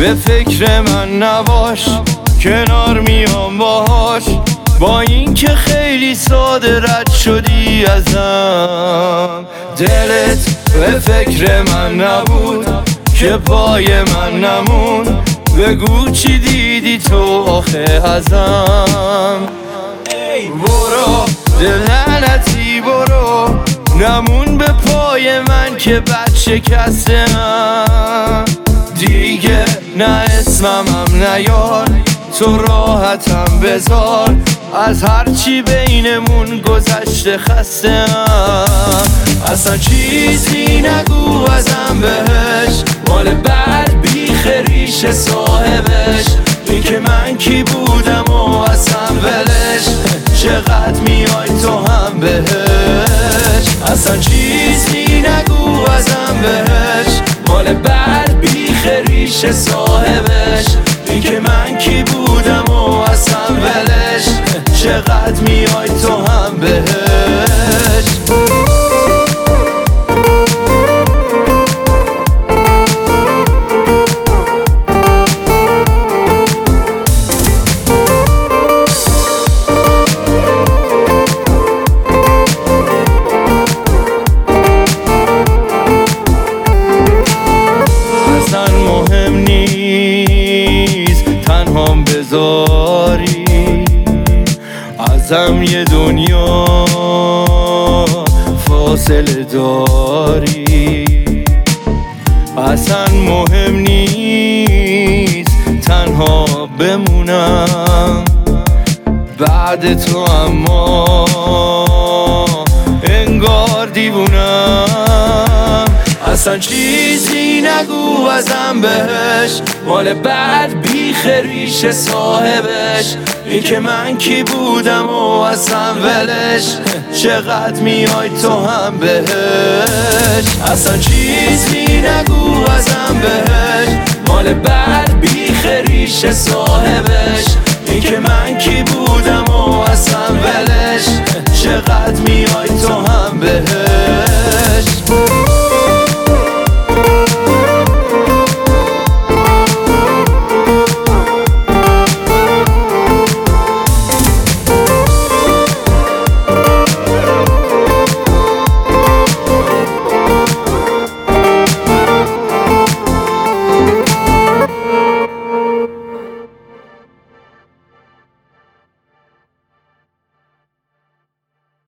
به فکر من نباش، کنار میام باهاش، با این که خیلی ساده رد شدی ازم. دلت به فکر من نبود که پای من نمون، بگو چی دیدی تو آخه ازم. برو دلنتی برو، نمون به پای من که بد شکستم. دیگه نه اسمم نیار، تو راحتم بذار، از هرچی بینمون گذشته خستم. اصلا چیزی نگو ازم بهش، مال بعد بیخ ریش صاحبش. این که من کی بودم و اصلا ولش، چقدر میای تو هم بهش. اصلا چیزی نگو ازم بهش، مال بعد بیخ ریش صاحبش. این که من کی بودم و اصلا ولش، چقدر میای تو هم بهش. بذاری ازم یه دنیا فاصله داری. اصلا مهم نیست تنها بمونم بعد تو، اما انگار دیوونم. اصلا چیزی نگو ازم بهش، مال بعد بیخ ریش صاحبش. این که من کی بودم و اصلا ولش، چقدر میای تو هم بهش. اصلا چیزی نگو ازم بهش، مال بعد بیخ ریش صاحبش. این که من کی بودم و اصلا ولش، چقدر میای تو هم بهش.